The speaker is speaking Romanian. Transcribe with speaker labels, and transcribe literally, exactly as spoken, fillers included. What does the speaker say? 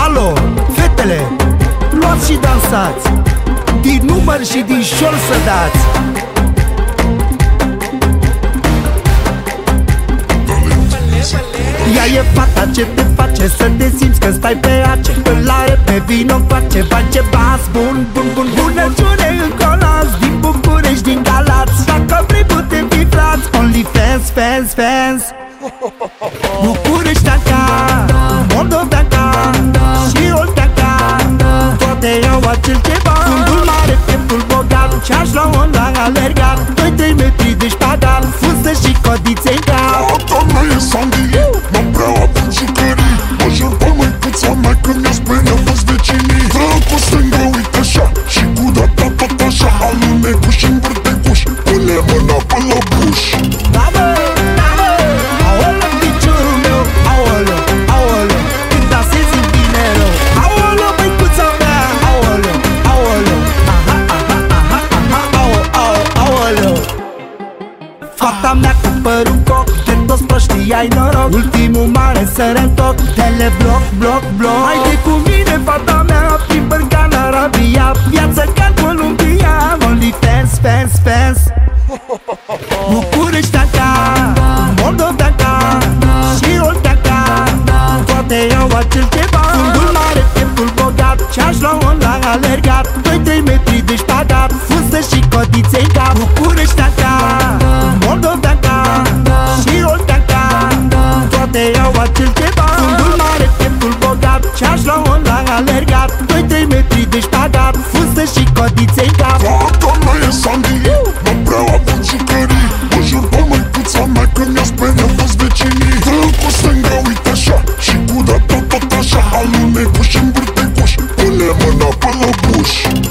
Speaker 1: Alo, fetele, luați și dansați, din număr și din șor să dați. Ea e fata ce te face să te simți că stai pe ace. Când la pe vino face, vai ce bas bun, bun, bun. Bunăciune în colț, din București, din Galați. Dacă vrei putem fi frați, only fans, fans, fans. Bucureșteanca, moldoveanca și olteanca, toate au acel ceva. Fundul mare, pieptul bogat, ce-aș lua la alergat. Doi-trei metri de șpagat, fusă și codițe-n cap.
Speaker 2: Fata mea e Sandy, mă prea avut jucării. Mă jur pe măicuța mea că mi-a speriat toți vecinii. Dă cu stângă, uite așa, și cu data tot așa. Alunecuș și învârtecuș, pune mâna pe la buș.
Speaker 1: Da, bă, da, bă, aoleu, piciorul meu, aoleu, aoleu, când dansezi în bine rău. Aoleu, măicuța mea, aoleu, aoleu, aha, aha, aha, aha, aoleu, aoleu. Fata mea cu părul coc, de toți proștii ai noroc. Ultimul mare sărătoc, telebloc, bloc, bloc. Haide cu mine, fata mea, prin Bărcan, Arabia. Viață ca în Columbia, only fans, fans, fans. Bucureșteanca, moldoveanca și olteanca, toate au acel ceva. Fundul mare, pieptul bogat, ce-aș lua la alergat. Doi-trei metri de șpagat, fusă și codițe-n cap. Bucureșteanca, moldoveanca și olteanca, toate au acel ceva. Fundul mare, pieptul bogat, ce-aș lua la alergat. Doi-trei metri de șpagat, fusă și codițe-n cap.
Speaker 2: Fata mea e Sandy, mă prea avut jucării. Mă jur pe măicuța mea că mi-a speriat toți vecinii. Dă cu stânga, uite așa, și cu data tot așa. Alunecuș și învârtecuș, pune mâna pe la buș.